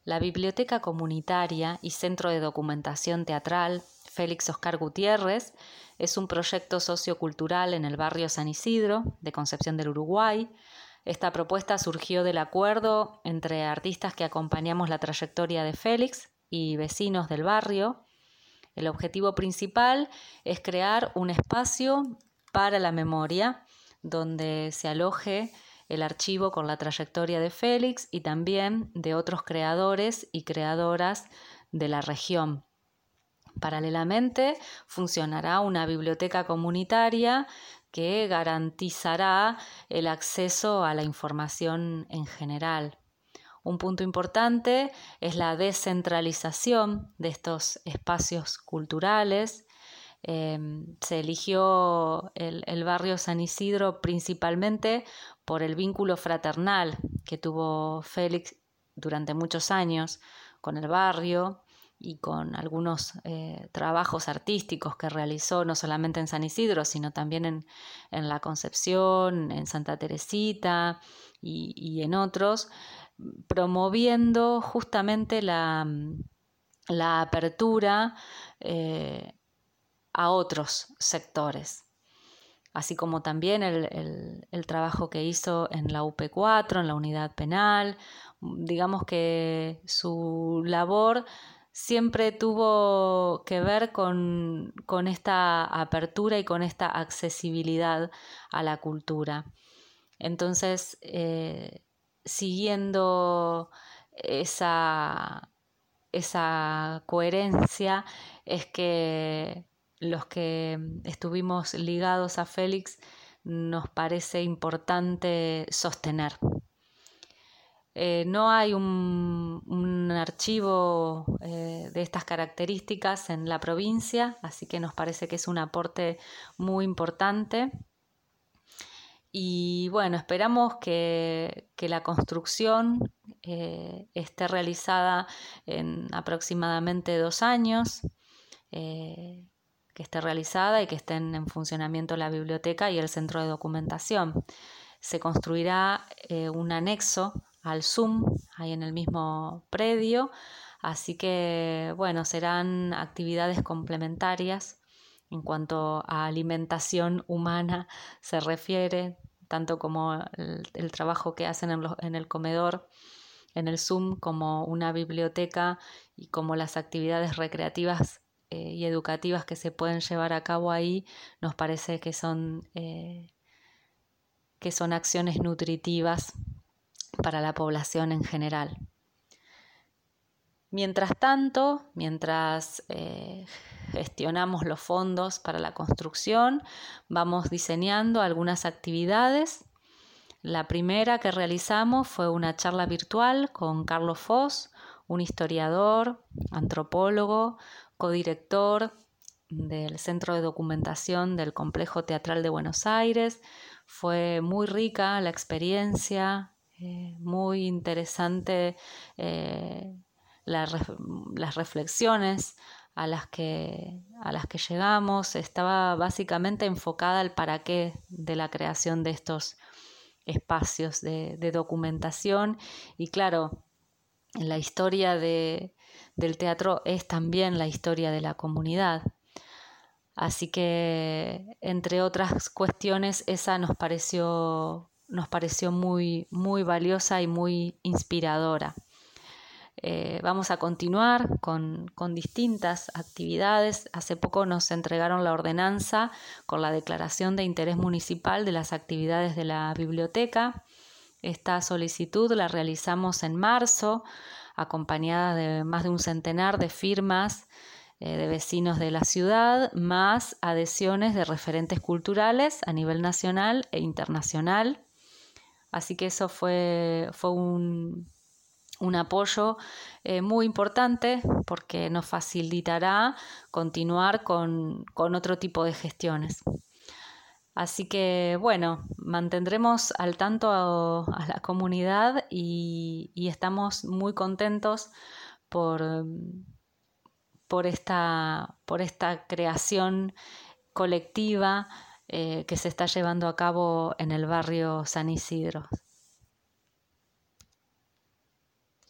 La Biblioteca Comunitaria y Centro de Documentación Teatral Félix Oscar Gutiérrez es un proyecto sociocultural en el barrio San Isidro de Concepción del Uruguay. Esta propuesta surgió del acuerdo entre artistas que acompañamos la trayectoria de Félix y vecinos del barrio. El objetivo principal es crear un espacio para la memoria donde se aloje el archivo con la trayectoria de Félix y también de otros creadores y creadoras de la región. Paralelamente, funcionará una biblioteca comunitaria que garantizará el acceso a la información en general. Un punto importante es la descentralización de estos espacios culturales. Se eligió el barrio San Isidro principalmente por el vínculo fraternal que tuvo Félix durante muchos años con el barrio y con algunos trabajos artísticos que realizó no solamente en San Isidro, sino también en La Concepción, en Santa Teresita y en otros, promoviendo justamente la apertura a otros sectores, así como también el trabajo que hizo en la UP4, en la unidad penal. Digamos que su labor siempre tuvo que ver con esta apertura y con esta accesibilidad a la cultura. Entonces, siguiendo esa coherencia, es que los que estuvimos ligados a Félix nos parece importante sostener. No hay un archivo de estas características en la provincia, así que nos parece que es un aporte muy importante. Y bueno, esperamos que la construcción esté realizada en aproximadamente 2 años, que esté realizada y que estén en funcionamiento la biblioteca y el centro de documentación. Se construirá un anexo al ZUM, ahí en el mismo predio, así que bueno, serán actividades complementarias en cuanto a alimentación humana se refiere, tanto como el trabajo que hacen en el comedor, en el ZUM, como una biblioteca y como las actividades recreativas y educativas que se pueden llevar a cabo ahí, nos parece que son acciones nutritivas para la población en general. Mientras tanto, mientras gestionamos los fondos para la construcción, vamos diseñando algunas actividades. La primera que realizamos fue una charla virtual con Carlos Foss, un historiador, antropólogo, codirector del Centro de Documentación del Complejo Teatral de Buenos Aires. Fue muy rica la experiencia, muy interesante las reflexiones a las que llegamos. Estaba básicamente enfocada al para qué de la creación de estos espacios de documentación. Y claro, la historia del teatro es también la historia de la comunidad. Así que, entre otras cuestiones, esa nos pareció muy, muy valiosa y muy inspiradora. Vamos a continuar con distintas actividades. Hace poco nos entregaron la ordenanza con la declaración de interés municipal de las actividades de la biblioteca. Esta solicitud la realizamos en marzo, acompañada de más de un centenar de firmas de vecinos de la ciudad, más adhesiones de referentes culturales a nivel nacional e internacional. Así que eso fue un apoyo muy importante, porque nos facilitará continuar con otro tipo de gestiones. Así que bueno, mantendremos al tanto a la comunidad y estamos muy contentos por esta creación colectiva que se está llevando a cabo en el barrio San Isidro.